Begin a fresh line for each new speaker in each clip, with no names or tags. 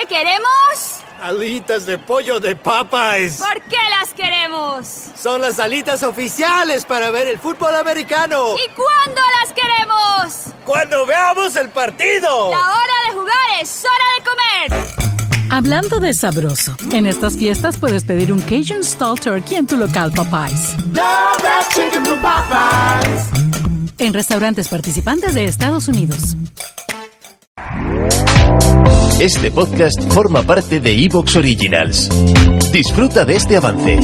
queremos?
Alitas de pollo de Popeyes.
¿Por qué las queremos?
Son las alitas oficiales para ver el fútbol americano.
¿Y cuándo las queremos?
¡Cuando veamos el partido!
La hora de jugar es hora de comer.
Hablando de sabroso, en estas fiestas puedes pedir un Cajun Stall Turkey en tu local Popeyes.
Love that chicken from Popeyes.
En restaurantes participantes de Estados Unidos.
Este podcast forma parte de Evox Originals. Disfruta de este avance.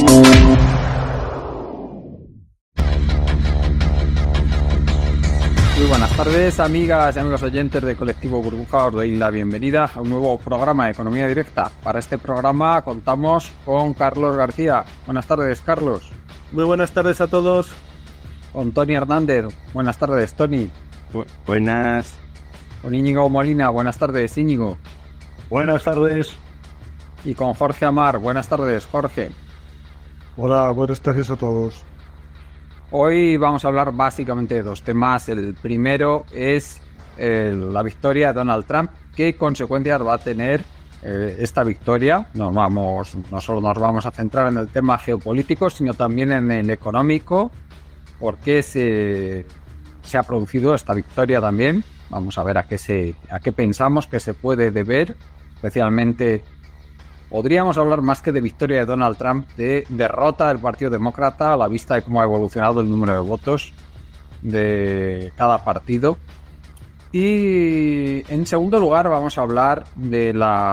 Muy buenas tardes, amigas y amigos oyentes de Colectivo Burbuja. Os doy la bienvenida a un nuevo programa de Economía Directa. Para este programa contamos con Carlos García. Buenas tardes, Carlos.
Muy buenas tardes a todos.
Con Tony Hernández. Buenas tardes, Tony.
Buenas.
Con Íñigo Molina. Buenas tardes, Íñigo.
Buenas tardes.
Y con Jorge Amar. Buenas tardes, Jorge.
Hola, buenas tardes a todos.
Hoy vamos a hablar básicamente de dos temas. El primero es la victoria de Donald Trump. ¿Qué consecuencias va a tener esta victoria? No solo nos vamos a centrar en el tema geopolítico, sino también en el económico. ¿Por qué se ha producido esta victoria también? Vamos a ver a qué pensamos que se puede deber. Especialmente, podríamos hablar más que de victoria de Donald Trump, de derrota del Partido Demócrata a la vista de cómo ha evolucionado el número de votos de cada partido. Y en segundo lugar vamos a hablar de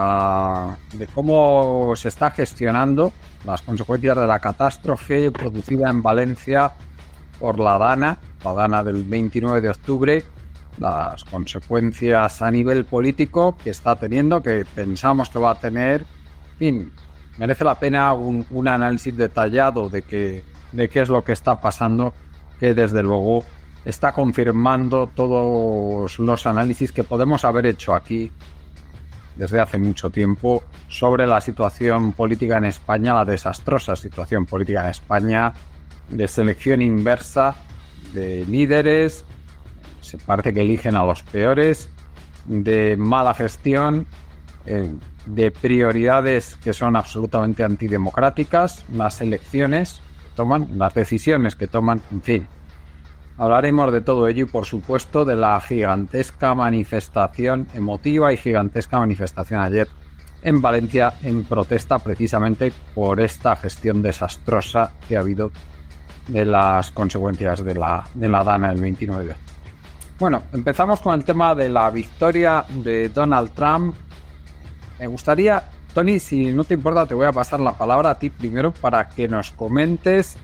cómo se está gestionando las consecuencias de la catástrofe producida en Valencia por la Dana del 29 de octubre, las consecuencias a nivel político que está teniendo, que pensamos que va a tener. En fin, merece la pena un análisis detallado de qué es lo que está pasando, que desde luego está confirmando todos los análisis que podemos haber hecho aquí desde hace mucho tiempo sobre la situación política en España, la desastrosa situación política en España, de selección inversa de líderes, se parece que eligen a los peores, de mala gestión, de prioridades que son absolutamente antidemocráticas, las elecciones que toman, las decisiones que toman, en fin. Hablaremos de todo ello y, por supuesto, de la gigantesca manifestación emotiva y gigantesca manifestación ayer en Valencia en protesta precisamente por esta gestión desastrosa que ha habido de las consecuencias de la Dana del 29 de octubre. Bueno, empezamos con el tema de la victoria de Donald Trump. Me gustaría, Tony, si no te importa, te voy a pasar la palabra a ti primero para que nos comentes,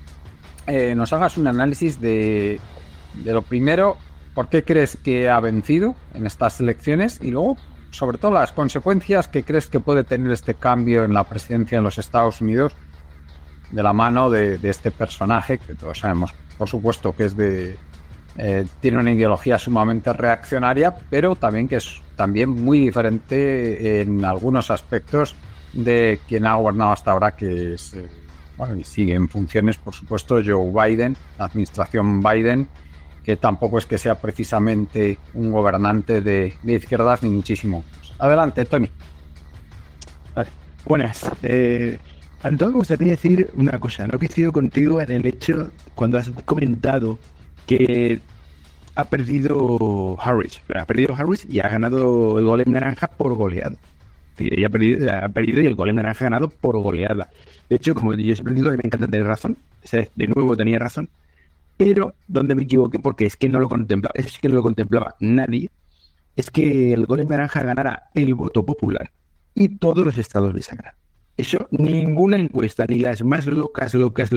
nos hagas un análisis de lo primero, por qué crees que ha vencido en estas elecciones y luego, sobre todo, las consecuencias que crees que puede tener este cambio en la presidencia de los Estados Unidos de la mano de este personaje, que todos sabemos, por supuesto, que tiene una ideología sumamente reaccionaria, pero también que es muy diferente en algunos aspectos de quien ha gobernado hasta ahora, que es, y sigue en funciones, por supuesto, Joe Biden, la administración Biden, que tampoco es que sea precisamente un gobernante de izquierdas, ni muchísimo. Adelante, Tony.
Vale. Buenas. Antonio, me gustaría decir una cosa. No coincido contigo en el hecho cuando has comentado que ha perdido Harris y ha ganado el golem naranja por goleada. Ella ha perdido y el golem naranja ha ganado por goleada. De hecho, como yo siempre digo, me encanta tener razón. De nuevo tenía razón. Pero donde me equivoqué, porque es que no lo contemplaba nadie, es que el golem naranja ganara el voto popular y todos los estados de Sagrada. Eso ninguna encuesta, ni las más locas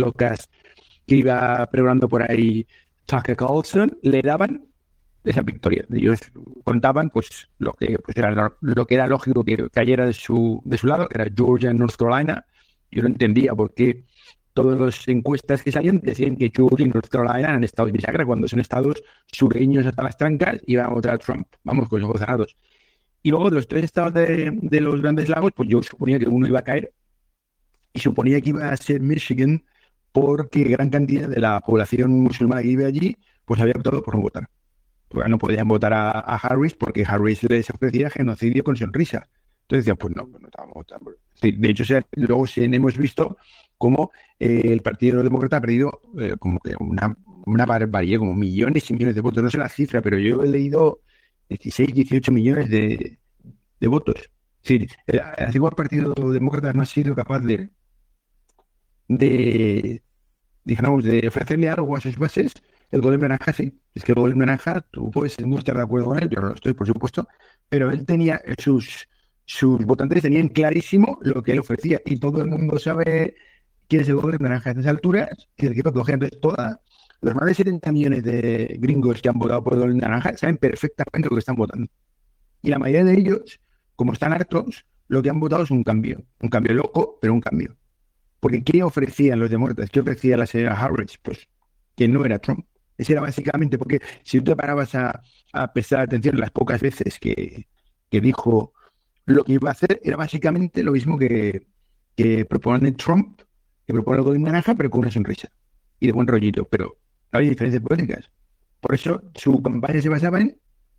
que iba pregonando por ahí Tucker Carlson, le daban esa victoria. Ellos contaban pues lo que era lógico que cayera de su lado, que era Georgia y North Carolina. Yo no entendía por qué todas las encuestas que salían decían que Georgia y North Carolina eran estados bisagra, cuando son estados sureños hasta las trancas y iban a votar a Trump. Vamos, con los ojos cerrados. Y luego de los tres estados de los Grandes Lagos, pues yo suponía que uno iba a caer y suponía que iba a ser Michigan, porque gran cantidad de la población musulmana que vive allí pues había optado por no votar. Pues no podían votar a Harris porque Harris les ofrecía genocidio con sonrisa. Entonces decían, pues no estábamos tan... Sí, de hecho, luego hemos visto cómo el Partido Demócrata ha perdido como que una barbaridad, como millones y millones de votos. No sé la cifra, pero yo he leído 16, 18 millones de votos. Sí, el antiguo Partido Demócrata no ha sido capaz digamos, de ofrecerle algo a sus bases. El Golem Naranja sí, es que el Golem Naranja, tú puedes no estar de acuerdo con él, yo no lo estoy, por supuesto, pero él tenía, sus votantes tenían clarísimo lo que él ofrecía, y todo el mundo sabe quién es el Golem Naranja a estas alturas, y el que coge. Entonces, los más de 70 millones de gringos que han votado por el Golem Naranja saben perfectamente lo que están votando. Y la mayoría de ellos, como están hartos, lo que han votado es un cambio loco, pero un cambio. Porque ¿qué ofrecían los demócratas? ¿Qué ofrecía la señora Harris? Pues que no era Trump. Ese era básicamente, porque si tú te parabas a prestar atención las pocas veces que dijo lo que iba a hacer, era básicamente lo mismo que propone Trump, que propone el Golem Naranja, pero con una sonrisa y de buen rollito. Pero hay diferencias políticas. Por eso su campaña se basaba en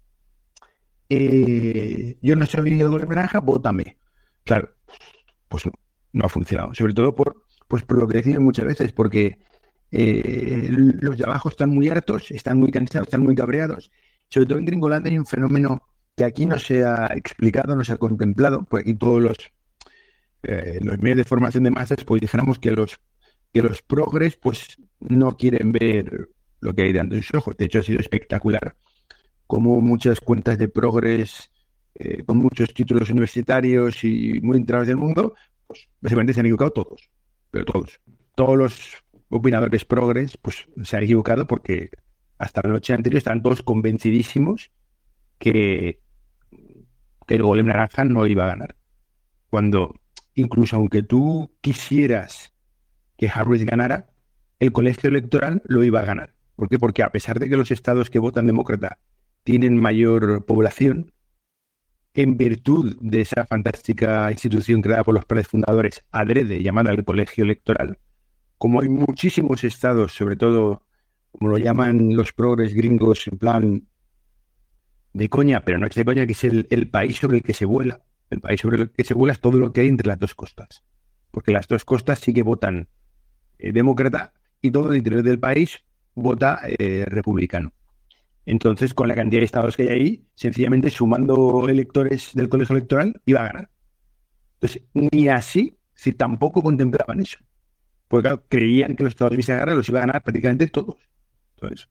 yo no soy el Golem Naranja, vótame. Claro, pues no ha funcionado. Sobre todo por lo que decían muchas veces, porque los de abajo están muy hartos, están muy cansados, están muy cabreados. Sobre todo en Gringolandia hay un fenómeno que aquí no se ha explicado, no se ha contemplado, pues aquí todos los medios de formación de masas, pues dijéramos que los progres pues no quieren ver lo que hay delante de sus ojos. De hecho, ha sido espectacular como muchas cuentas de progres con muchos títulos universitarios y muy entrados del mundo, pues básicamente se han equivocado todos, pero todos los opinadores progres pues se han equivocado, porque hasta la noche anterior estaban todos convencidísimos que el Golem Naranja no iba a ganar, cuando incluso aunque tú quisieras que Harris ganara, el colegio electoral lo iba a ganar. ¿Por qué? Porque a pesar de que los estados que votan demócrata tienen mayor población, en virtud de esa fantástica institución creada por los padres fundadores, adrede, llamada el colegio electoral, como hay muchísimos estados, sobre todo, como lo llaman los progres gringos, en plan de coña, pero no es de coña, que es el país sobre el que se vuela. El país sobre el que se vuela es todo lo que hay entre las dos costas. Porque las dos costas sí que votan demócrata, y todo el interior del país vota republicano. Entonces, con la cantidad de estados que hay ahí, sencillamente sumando electores del colegio electoral, iba a ganar. Entonces, ni así, si tampoco contemplaban eso. Porque claro, creían que los estados de Bisagra los iba a ganar prácticamente todos. Entonces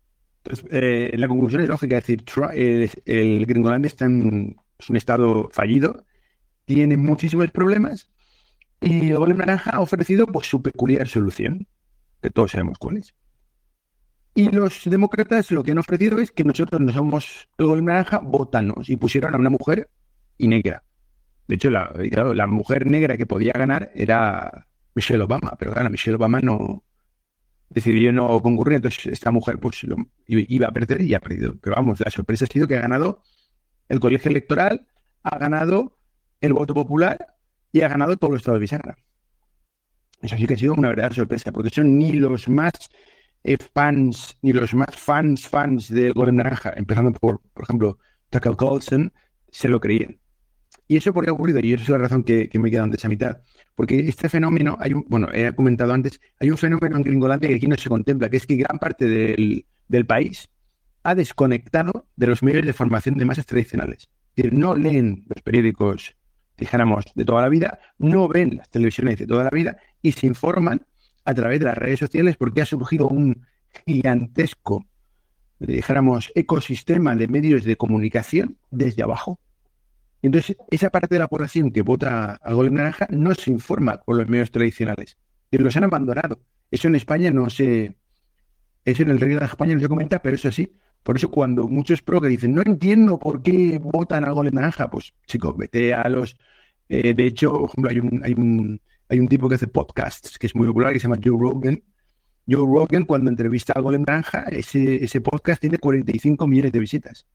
la conclusión es lógica, es decir, el Gringolandia es un estado fallido, tiene muchísimos problemas, y el Golem Naranja ha ofrecido pues su peculiar solución, que todos sabemos cuál es. Y los demócratas lo que han ofrecido es que nosotros no somos el Golem Naranja, vótanos, y pusieron a una mujer y negra. De hecho, la mujer negra que podía ganar era Michelle Obama, pero claro, Michelle Obama decidió no concurrir, entonces esta mujer pues iba a perder y ha perdido. Pero vamos, la sorpresa ha sido que ha ganado el colegio electoral, ha ganado el voto popular y ha ganado todos los estados de bisagra. Eso sí que ha sido una verdadera sorpresa, porque son ni los más fans, ni los más fans del Golem Naranja, empezando por ejemplo, Tucker Carlson, se lo creían. ¿Y eso por qué ha ocurrido? Y esa es la razón que me queda antes a mitad. Porque este fenómeno, he comentado antes, hay un fenómeno en Gringolandia que aquí no se contempla, que es que gran parte del país ha desconectado de los medios de formación de masas tradicionales. Es decir, no leen los periódicos, dijéramos, de toda la vida, no ven las televisiones de toda la vida y se informan a través de las redes sociales, porque ha surgido un gigantesco, dijéramos, ecosistema de medios de comunicación desde abajo. Entonces, esa parte de la población que vota al Golem Naranja no se informa con los medios tradicionales, que los han abandonado. Eso en España no se... Eso en el Reino de España no se comenta, pero eso sí. Por eso cuando muchos progres dicen, no entiendo por qué votan al Golem Naranja, pues chicos, vete a los... de hecho, por ejemplo, hay un tipo que hace podcasts, que es muy popular, que se llama Joe Rogan. Joe Rogan, cuando entrevista al Golem Naranja, ese podcast tiene 45 millones de visitas.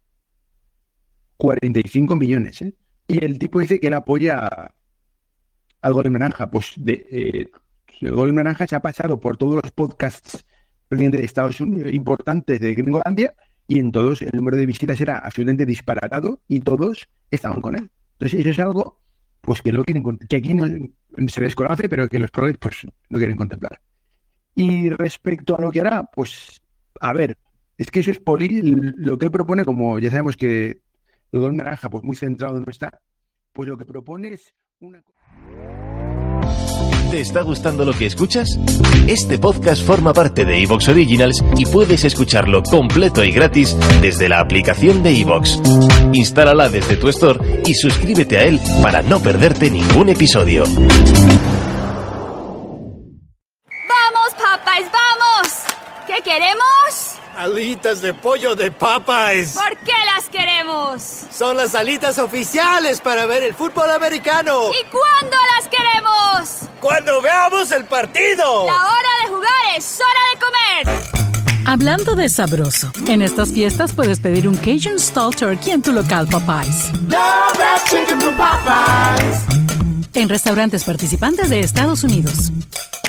45 millones, ¿eh? Y el tipo dice que él apoya al Golem Naranja. Pues el Golem Naranja se ha pasado por todos los podcasts de Estados Unidos importantes de Gringolandia, y en todos el número de visitas era absolutamente disparatado y todos estaban con él. Entonces eso es algo pues que no quieren, que aquí no, se desconoce, pero que los progres pues no quieren contemplar. Y respecto a lo que hará, pues a ver, es que eso es lo que él propone, como ya sabemos que el gol naranja pues muy centrado no está, pues lo que propone es una...
¿Te está gustando lo que escuchas? Este podcast forma parte de Evox Originals y puedes escucharlo completo y gratis desde la aplicación de Evox. Instálala desde tu store y suscríbete a él para no perderte ningún episodio.
¡Vamos, Popeyes, vamos! ¿Qué queremos?
Alitas de pollo de Popeyes.
¿Por qué las queremos?
Son las alitas oficiales para ver el fútbol americano.
¿Y cuándo las queremos?
¡Cuando veamos el partido!
La hora de jugar es hora de comer.
Hablando de sabroso, en estas fiestas puedes pedir un Cajun Stall Turkey en tu local Popeyes.
Love that chicken from Popeyes.
En restaurantes participantes de Estados Unidos.